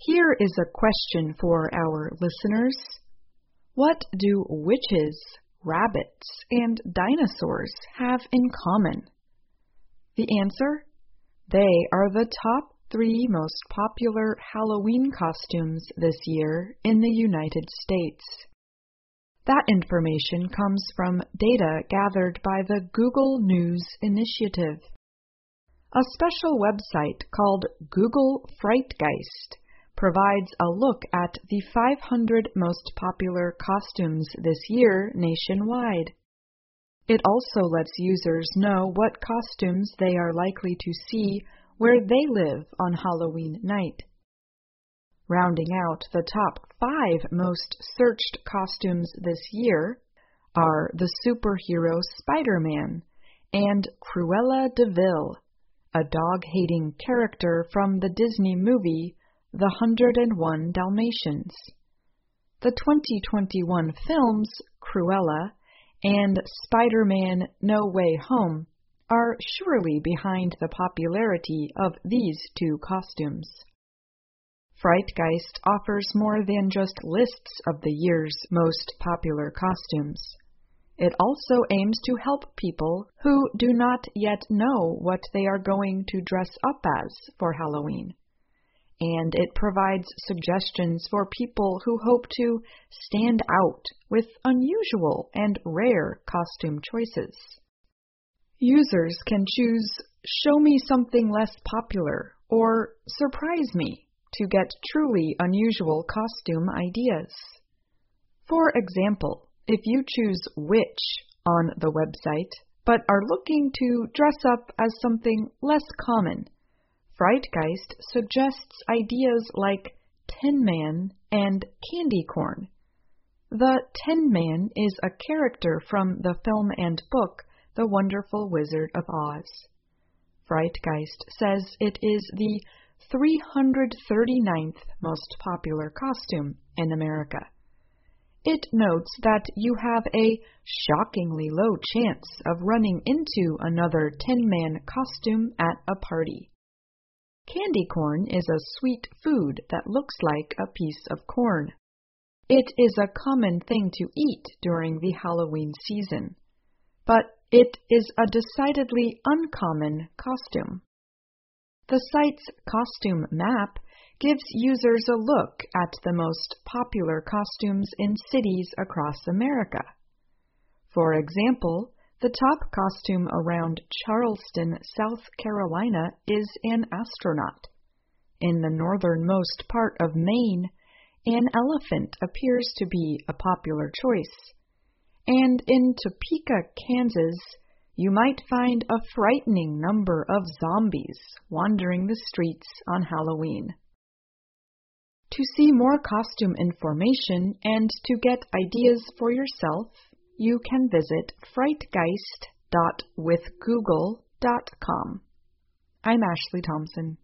Here is a question for our listeners. What do witches, rabbits, and dinosaurs have in common? The answer? They are the top 3 most popular Halloween costumes this year in the United States. That information comes from data gathered by the Google News Initiative. A special website called Google Frightgeist provides a look at the 500 most popular costumes this year nationwide. It also lets users know what costumes they are likely to see where they live on Halloween night. Rounding out the top 5 most searched costumes this year are the superhero Spider-Man and Cruella de Vil, a dog-hating character from the Disney movie The 101 Dalmatians. The 2021 films Cruella and Spider-Man No Way Home are surely behind the popularity of these 2 costumes. Frightgeist offers more than just lists of the year's most popular costumes. It also aims to help people who do not yet know what they are going to dress up as for Halloween. And it provides suggestions for people who hope to stand out with unusual and rare costume choices. Users can choose Show Me Something Less Popular or Surprise Me to get truly unusual costume ideas. For example, if you choose Witch on the website, but are looking to dress up as something less common, Frightgeist suggests ideas like Tin Man and Candy Corn. The Tin Man is a character from the film and book The Wonderful Wizard of Oz. Frightgeist says it is the 339th most popular costume in America. It notes that you have a shockingly low chance of running into another Tin Man costume at a party. Candy corn is a sweet food that looks like a piece of corn. It is a common thing to eat during the Halloween season, but it is a decidedly uncommon costume. The site's costume map gives users a look at the most popular costumes in cities across America. For example, the top costume around Charleston, South Carolina is an astronaut. In the northernmost part of Maine, an elephant appears to be a popular choice. And in Topeka, Kansas, you might find a frightening number of zombies wandering the streets on Halloween. To see more costume information and to get ideas for yourself, you can visit frightgeist.withgoogle.com. I'm Ashley Thompson.